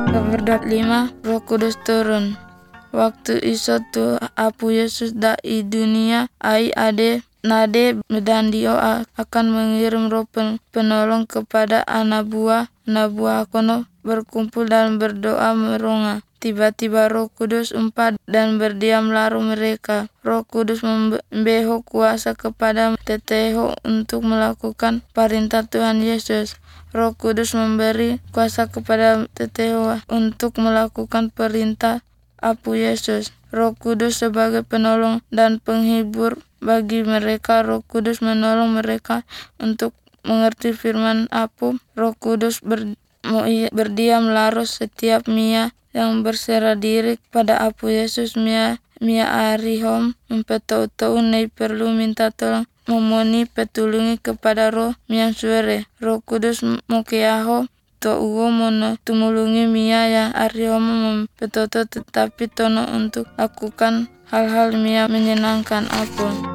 Kabar 5, Roh Kudus turun. Waktu iso tu apu Yesus da i dunia ai ade nade dan Dio akan mengirim roh penolong kepada anak buah kono berkumpul dan berdoa meronga. Tiba-tiba Roh Kudus empat dan berdiam laru mereka. Roh Kudus membeho kuasa kepada teteho untuk melakukan perintah Tuhan Yesus. Roh Kudus memberi kuasa kepada teteho untuk melakukan perintah Apu Yesus. Roh Kudus sebagai penolong dan penghibur bagi mereka. Roh Kudus menolong mereka untuk mengerti firman Apu. Roh Kudus berdiam larus setiap Mia yang berserah diri pada Apu Yesus. Mia arihom mempetau-tau nei perlu minta tolong memoni petulungi kepada roh Mia suere. Roh Kudus mokeaho to uwo mono tumulungi Mia yang arihom mempetoto tetapi tono untuk lakukan hal-hal Mia menyenangkan Apu.